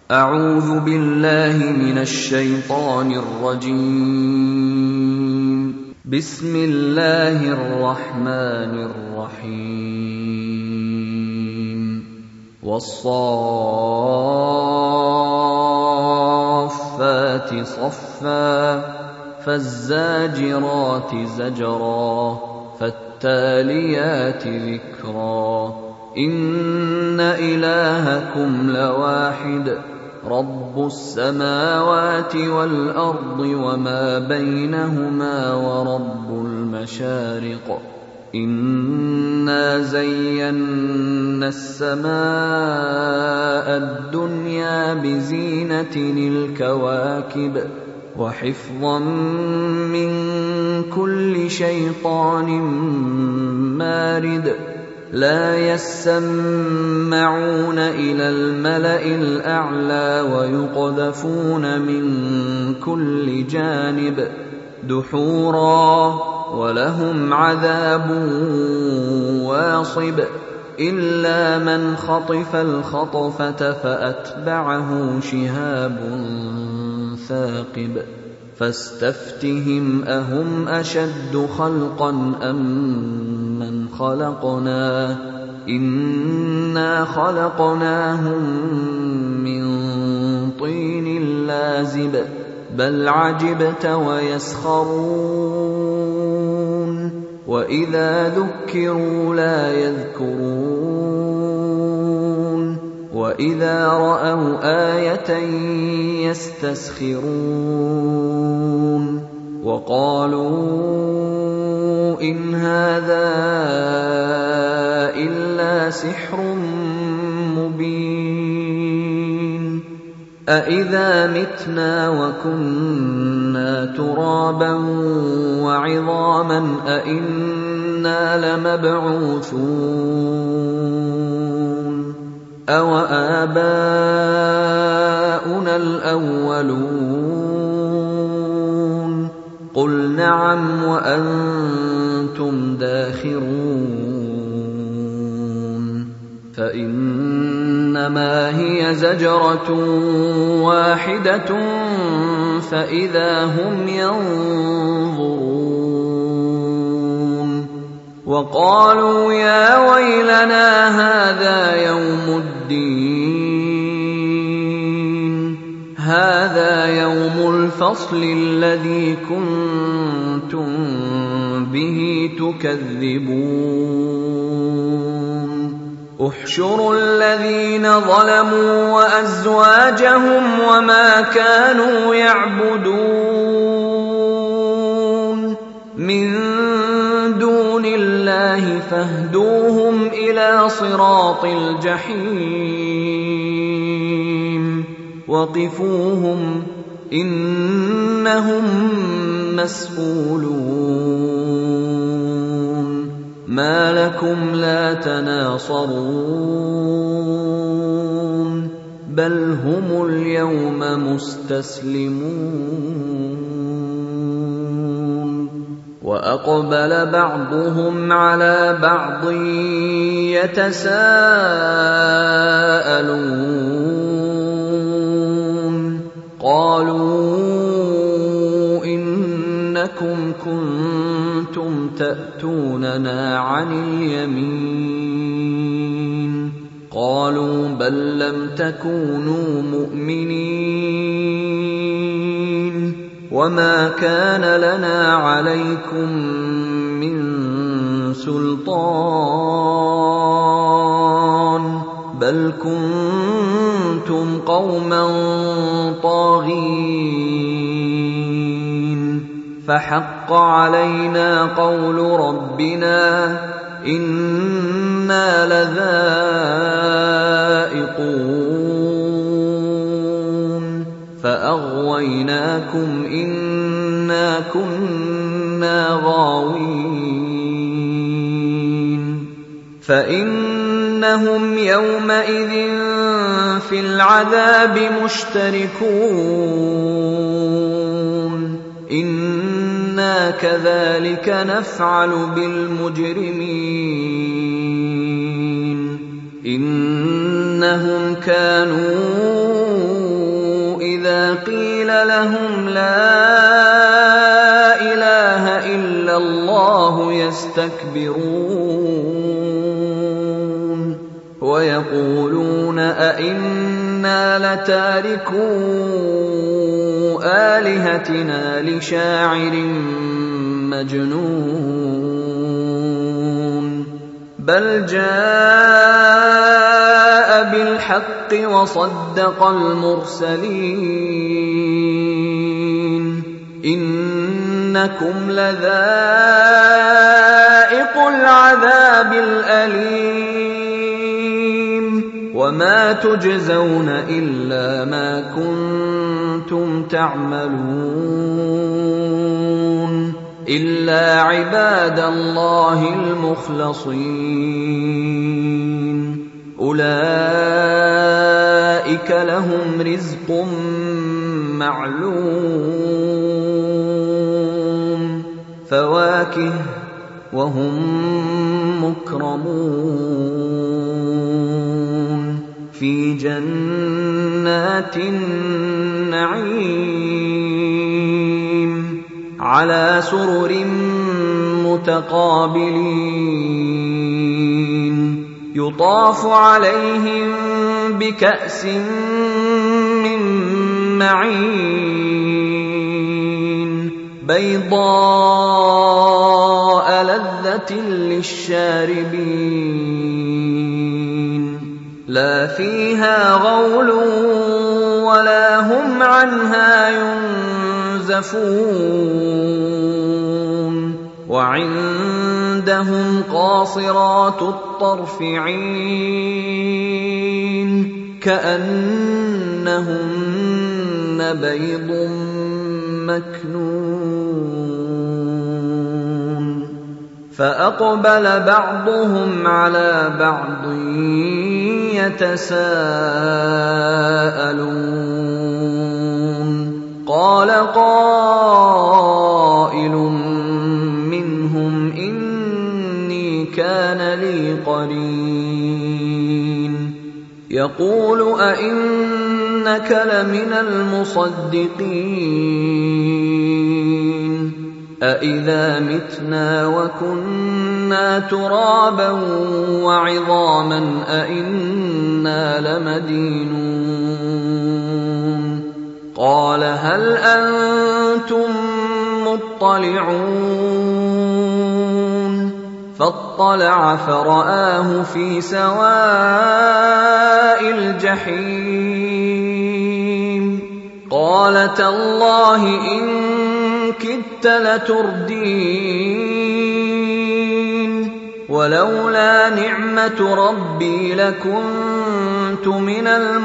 أعوذ بالله من الشيطان الرجيم. بسم الله الرحمن الرحيم. والصافات صفا فالزاجرات زجرا فالتاليات ذكرا إن إلهكم لواحد رب السماوات والأرض وما بينهما ورب المشارق إنا زينا السماء الدنيا بزينة الكواكب وحفظا من كل شيطان مارد لا يسمعون إلى الملأ الأعلى ويقذفون من كل جانب دحورا ولهم عذاب واصب إلا من خطف الخطفة فأتبعه شهاب ثاقب فاستفتهم أهم أشد خلقا أم من خلقنا إنا خلقناهم من طين لازب بل عجبت ويسخرون وإذا ذكروا لا يذكرون وإذا رأوا آية يستسخرون وقالوا إن هذا إلا سحر مبين أإذا متنا وكنا ترابا وعظاما أإنا لمبعوثون أوآباؤنا الأولون قل نعم وأنتم داخرون فإنما هي زجرة واحدة فإذا هم ينظرون وقالوا يا ويلنا هذا يوم الدين هذا يوم الفصل الذي كنتم به تكذبون احشروا الذين ظلموا وأزواجهم وما كانوا يعبدون من دون الله فاهدوهم إلى صراط الجحيم وقفوهم إنهم مسئولون ما لكم لا تناصرون بل هم اليوم مستسلمون وأقبل بعضهم على بعض يتساءلون قالوا إنكم كنتم تأتوننا عن اليمين قالوا بل لم تكونوا مؤمنين وما كان لنا عليكم من سلطان بل كنتم قوما طاغين فحق علينا قول ربنا إنا لذائقون فأغويناكم إنا كنا غاوين فإنهم يومئذ في العذاب مشتركون إنا كذلك نفعل بالمجرمين إنهم كانوا يستكبرون ويقولون أئنا لتاركو آلهتنا لشاعر مجنون بل جاء بالحق وصدق المرسلين إنكم لذائق العذاب الأليم وما تجزون إلا ما كنتم تعملون إلا عباد الله المخلصين أولئك لهم رزق معلوم فواكه وهم مكرمون في جنات النعيم على سرر متقابلين يطاف عليهم بكأس من معين بيضاء لذة للشاربين لا فيها غول ولا هم عنها ينزفون وعندهم قاصرات الطرف عين كأنهن بيض مكنون فأقبل بعضهم على بعض يتساءلون قال قائل منهم إني كان لي قرين يقول أئنك لمن المصدقين أإذا متنا وكنا ترابا وعظاما أئنا لمدينون قال هل أنتم مطلعون فاطلع فرآه في سواء الجحيم قال تالله إن كدت لتردين ولولا نعمة ربي لكنت من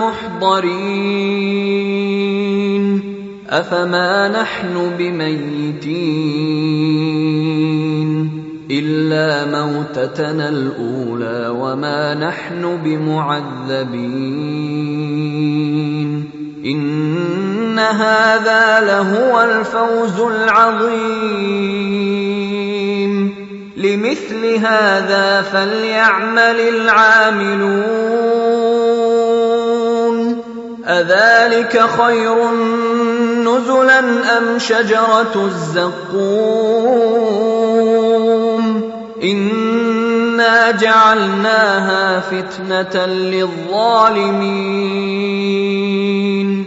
المحضرين أفما نحن بميتين إلا موتتنا الأولى وما نحن بمعذبين إن هذا لهو الفوز العظيم لمثل هذا فليعمل العاملون أذلك خير نزلا أم شجرة الزقوم إنا جعلناها فتنة للظالمين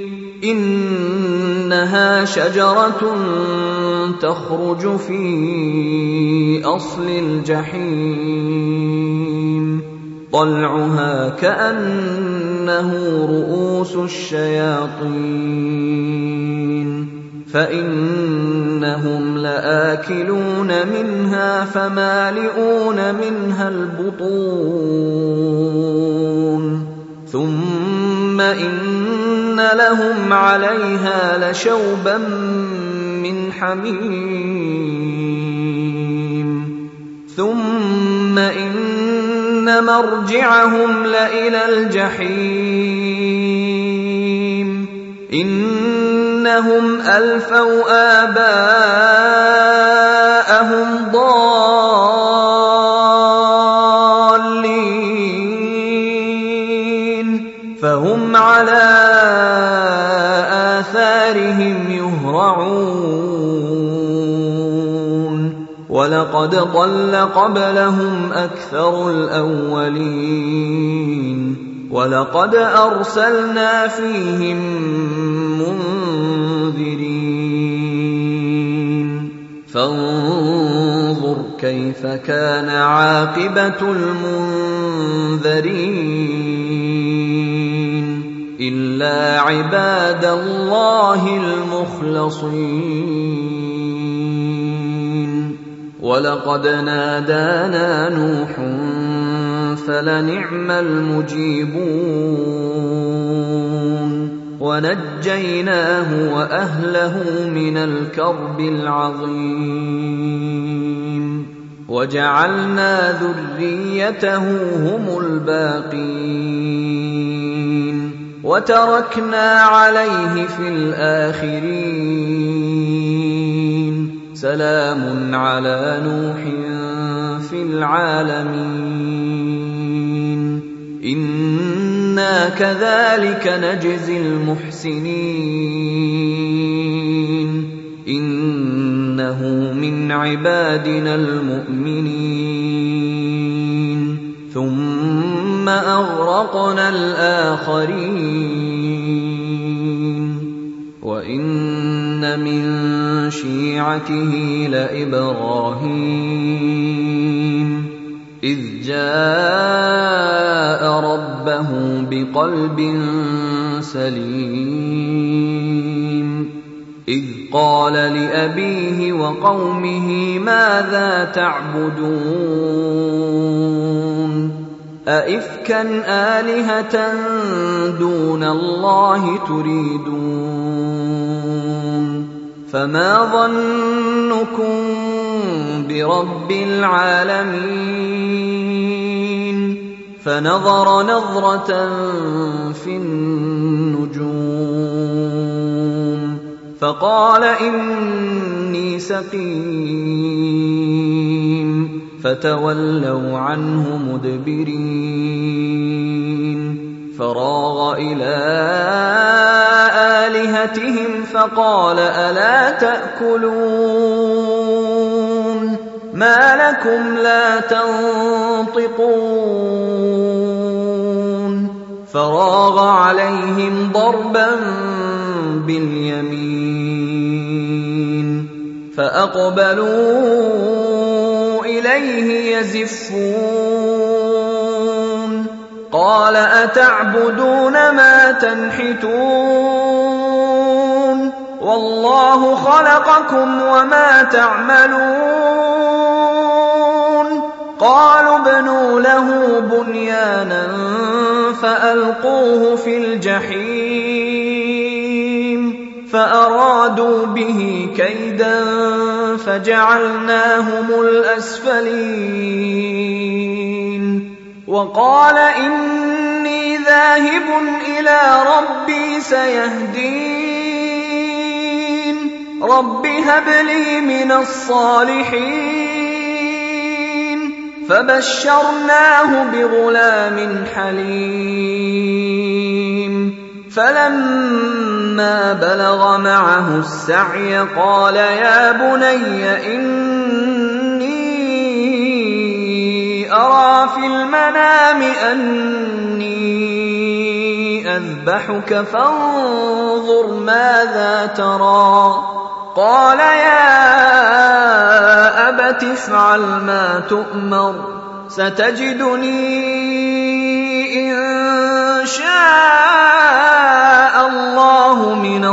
إنها شجرة تخرج في أصل الجحيم طلعها كأنه رؤوس الشياطين فإنهم لآكلون منها فمالئون منها البطون ثم إن لهم عليها لشوبا من حميم ثم إن مرجعهم لإلى الجحيم إنهم ألفوا آباءهم ضالين فهم على آثارهم يهرعون وَلَقَدْ ضَلَّ قَبْلَهُمْ أَكْثَرُ الْأَوَّلِينَ وَلَقَدْ أَرْسَلْنَا فِيهِم مُّنذِرِينَ فَانظُرْ كَيْفَ كَانَ عَاقِبَةُ الْمُنذَرِينَ إِلَّا عِبَادَ اللَّهِ الْمُخْلَصِينَ وَلَقَدْ نَادَانَا نُوحٌ فَلَنِعْمَ الْمُجِيبُونَ وَنَجَّيْنَاهُ وَأَهْلَهُ مِنَ الْكَرْبِ الْعَظِيمِ وَجَعَلْنَا ذُرِّيَّتَهُ هُمُ الْبَاقِينَ وَتَرَكْنَا عَلَيْهِ فِي الْآخِرِينَ سَلَامٌ عَلَىٰ نُوحٍ فِي الْعَالَمِينَ إِنَّا كَذَٰلِكَ نَجْزِي الْمُحْسِنِينَ إِنَّهُ مِنْ عِبَادِنَا الْمُؤْمِنِينَ ثُمَّ أَغْرَقْنَا الْآخَرِينَ وَإِنَّ مِن شِيعَتِهِ لَإِبْرَاهِيمَ إِذْ جَاءَ رَبَّهُ بِقَلْبٍ سَلِيمٍ إِذْ قَالَ لِأَبِيهِ وَقَوْمِهِ مَاذَا تَعْبُدُونَ أَئِفْكًا آلِهَةً دُونَ اللَّهِ تُرِيدُونَ فَمَا ظَنُّكُم بِرَبِّ الْعَالَمِينَ فَنَظَرَ نَظْرَةً فِي النُّجُومِ فَقَالَ إِنِّي سَقِيمٌ فَتَوَلَّوْا عَنْهُ مُدْبِرِينَ فَرَاغَ إِلَىٰ آلِهَتِهِمْ فَقَالَ أَلَا تَأْكُلُونَ مَا لَكُمْ لَا تَنطِقُونَ فَرَاغَ عَلَيْهِمْ ضَرْبًا بِالْيَمِينِ فَأَقْبَلُوا إِلَيْهِ يَزِفُّونَ قَالَ أَتَعْبُدُونَ مَا تَنْحِتُونَ وَاللَّهُ خَلَقَكُمْ وَمَا تَعْمَلُونَ قَالُوا ابْنُوا لَهُ بُنْيَانًا فَأَلْقُوهُ فِي الْجَحِيمِ فَأَرَادُوا بِهِ كَيْدًا فَجَعَلْنَاهُمُ الْأَسْفَلِينَ وَقَالَ إِنِّي ذَاهِبٌ إِلَىٰ رَبِّي سَيَهْدِينِ رَبِّ هَبْ لِي مِنَ الصَّالِحِينَ فَبَشَّرْنَاهُ بِغُلَامٍ حَلِيمٍ فَلَمَّا بَلَغَ مَعَهُ السَّعْيَ قَالَ يَا بُنَيَّ إِنِّي أَرَىٰ فِي الْمَنَامِ أَنِّي أَذْبَحُكَ فَانظُرْ مَاذَا تَرَىٰ قَالَ يَا أَبَتِ افْعَلْ مَا تُؤْمَرُ سَتَجِدُنِي إِن شَاءَ اللَّهُ مِنَ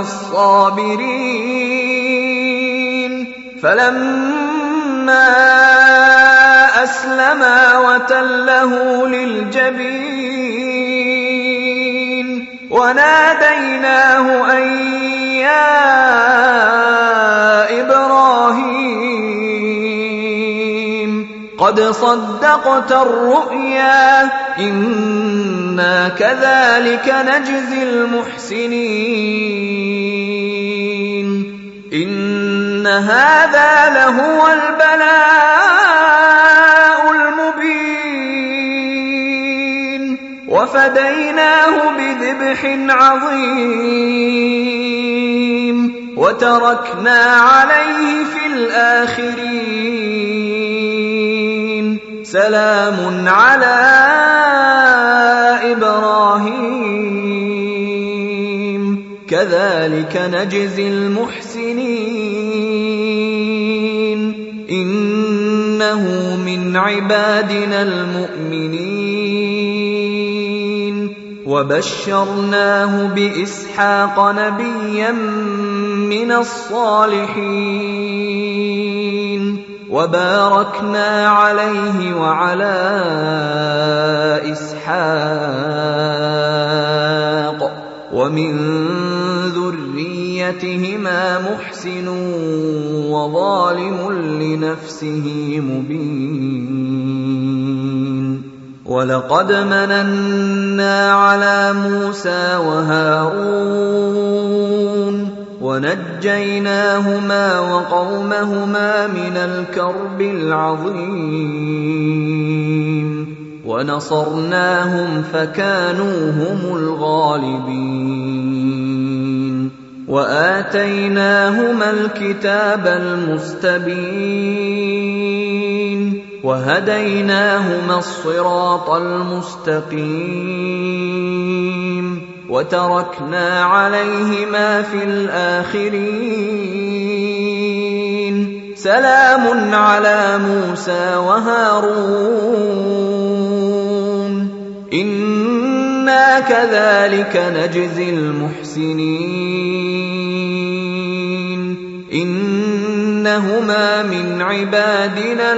الصَّابِرِينَ فَلَمَّا أَسْلَمَا وَتَلَّهُ لِلْجَبِينِ وَنَادَيْنَاهُ أَن يَا إِبْرَاهِيمُ قَدْ صَدَّقْتَ الرُّؤْيَا إِنَّا كَذَٰلِكَ نَجْزِي الْمُحْسِنِينَ إِنَّ هَٰذَا لَهُوَ الْبَلَاءُ الْمُبِينُ وَفَدَيْنَاهُ بِذِبْحٍ عَظِيمٍ وَتَرَكْنَا عَلَيْهِ فِي الْآخِرِينَ سلام على إبراهيم كذلك نجزي المحسنين إنه من عبادنا المؤمنين وبشرناه بإسحاق نبيا من الصالحين وباركنا عليه وعلى إسحاق ومن ذريتهما محسن وظالم لنفسه مبين ولقد مننا على موسى وهارون ونجيناهما وقومهما من الكرب العظيم ونصرناهم فكانوا هم الغالبين وآتيناهما الكتاب المستبين وهديناهما الصراط المستقيم وتركنا عليهما في الآخرين سلام على موسى وهارون إنا كذلك نجزي المحسنين إنهما من عبادنا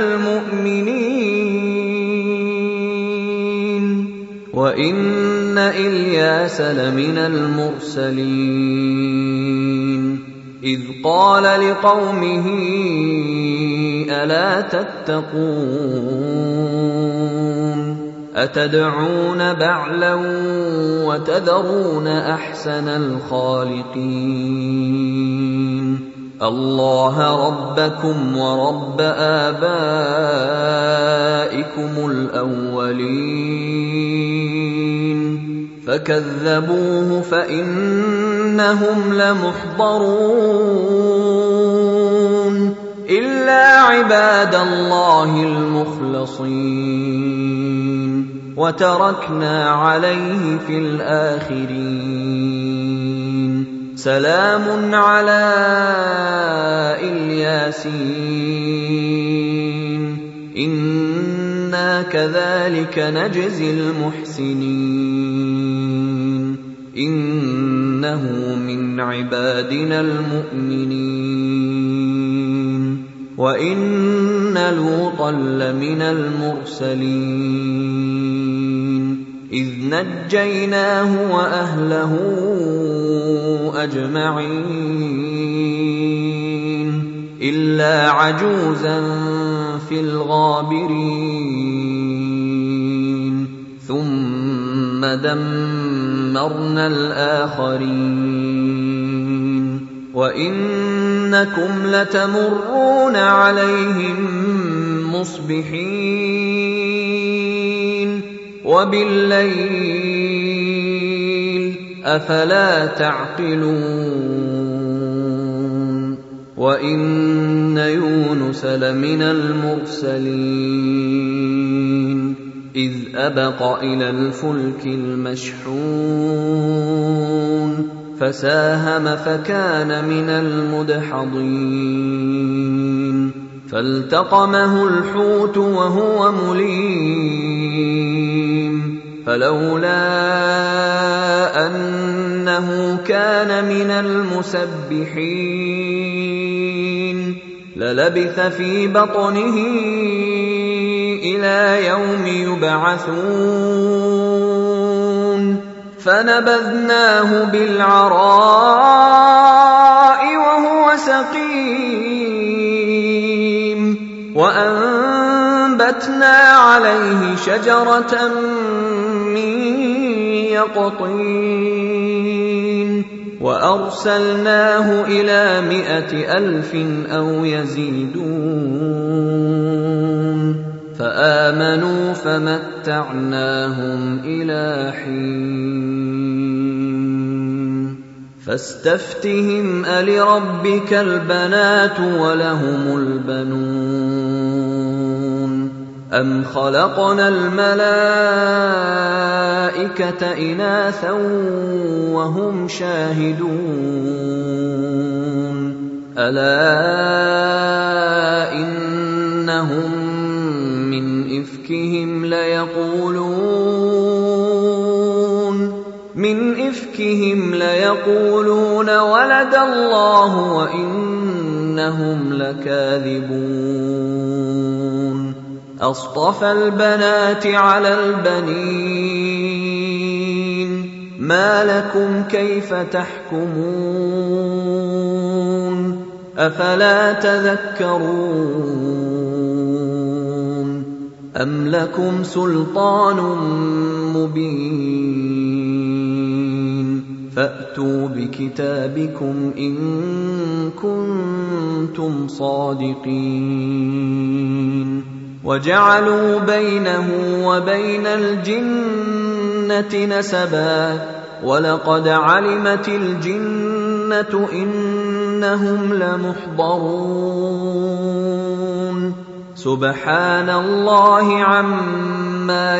المؤمنين وإن إلياس لمن المرسلين إذ قال لقومه ألا تتقون أتدعون بعلا وتذرون أحسن الخالقين الله ربكم ورب آبائكم الأولين فكذبوه فإنهم لمحضرون إلا عباد الله المخلصين وتركنا عليه في الآخرين سلام على الياسين إنا كذلك نجزي المحسنين إنه من عبادنا المؤمنين وإن لوطا لمن المرسلين إذ نجيناه وأهله أجمعين إلا عجوزا في الغابرين ثم دمرنا الآخرين وإنكم لتمرون عليهم مصبحين وبالليل أفلا تعقلون وإن يونس لمن المرسلين إذ أبق إلى الفلك المشحون فساهم فكان من المدحضين فالتقمه الحوت وهو مليم فلولا أنه كان من المسبحين للبث في بطنه إلى يوم يبعثون فنبذناه بالعراء وهو سقيم وأنبتنا عليه شجرة من يقطين وأرسلناه إلى 100,000 أو يزيدون فآمنوا فمتعناهم إلى حين فاستفتهم ألربك البنات ولهم البنون أَمْ خَلَقْنَا الْمَلَائِكَةَ إِنَاثًا وَهُمْ شَاهِدُونَ أَلَا إِنَّهُمْ مِنْ إِفْكِهِمْ لَيَقُولُونَ وَلَدَ اللَّهُ وَإِنَّهُمْ لَكَاذِبُونَ أَصْطَفَى الْبَنَاتِ عَلَى الْبَنِينَ مَا لَكُمْ كَيْفَ تَحْكُمُونَ أَفَلَا تَذَكَّرُونَ أَمْ لَكُمْ سُلْطَانٌ مُّبِينٌ فَأْتُوا بِكِتَابِكُمْ إِن كُنتُمْ صَادِقِينَ وَجَعَلُوا بَيْنَهُ وَبَيْنَ الْجِنَّةِ نَسَبًا وَلَقَدْ عَلِمَتِ الْجِنَّةُ إِنَّهُمْ لَمُحْضَرُونَ سُبْحَانَ اللَّهِ عَمَّا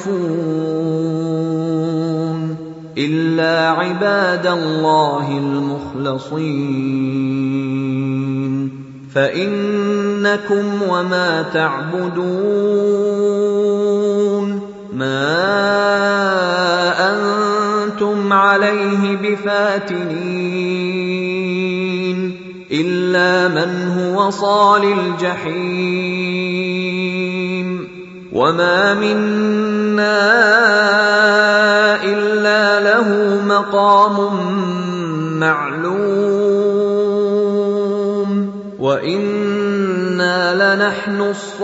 يَصِفُونَ إِلَّا عِبَادَ اللَّهِ الْمُخْلَصِينَ فَإِنَّكُمْ وَمَا تَعْبُدُونَ مَا أَنتُمْ عَلَيْهِ بِفَاتِنِينَ إِلَّا مَنْ هُوَ صَالِ الْجَحِيمِ وَمَا مِنَّا إِلَّا لَهُ مَقَامٌ مَّعْلُومٌ وَإِنَّا لَنَحْنُ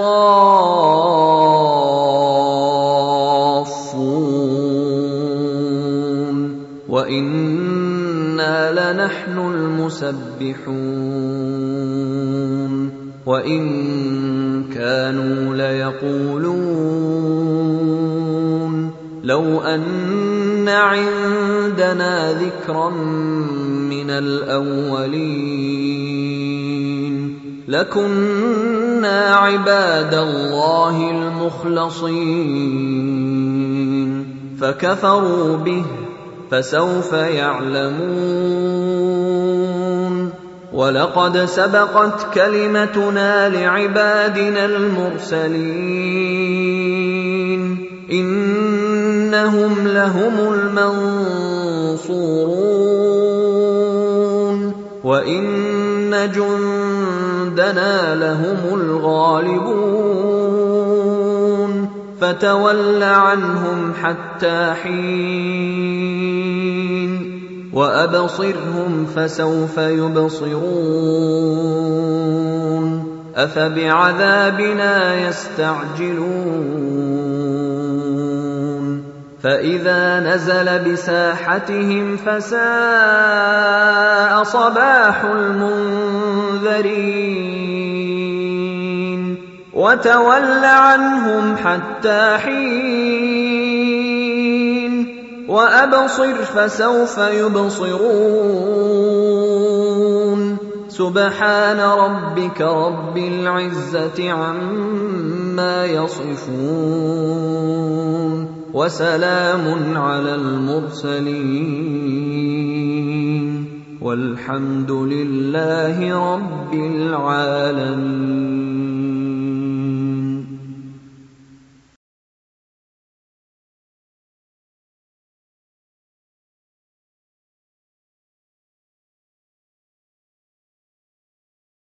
الصَّافُّونَ وَإِنَّا لَنَحْنُ الْمُسَبِّحُونَ وَإِن كَانُوا لَيَقُولُونَ لَوْ أَنَّ عِندَنَا ذِكْرًا مِّنَ الْأَوَّلِينَ لَكُنَّا عِبَادَ اللَّهِ الْمُخْلَصِينَ فَكَفَرُوا بِهِ فَسَوْفَ يَعْلَمُونَ وَلَقَدْ سَبَقَتْ كَلِمَتُنَا لِعِبَادِنَا الْمُرْسَلِينَ إِنَّهُمْ لَهُمُ الْمَنصُورُونَ وَإِنَّ جُندَنَا لَهُمُ الْغَالِبُونَ فَتَوَلَّ عَنْهُمْ حَتَّىٰ حِينٍ وَأَبْصِرْهُمْ فَسَوْفَ يُبْصِرُونَ أَفَبِعَذَابِنَا يَسْتَعْجِلُونَ فَإِذَا نَزَلَ بِسَاحَتِهِمْ فَسَاءَ صَبَاحُ الْمُنذَرِينَ وَتَوَلَّ عَنْهُمْ حَتَّىٰ حِينٍ وَأَبْصِرْ فَسَوْفَ يُبْصِرُونَ سُبْحَانَ رَبِّكَ رَبِّ الْعِزَّةِ عَمَّا يَصِفُونَ وَسَلَامٌ عَلَى الْمُرْسَلِينَ وَالْحَمْدُ لِلَّهِ رَبِّ الْعَالَمِينَ.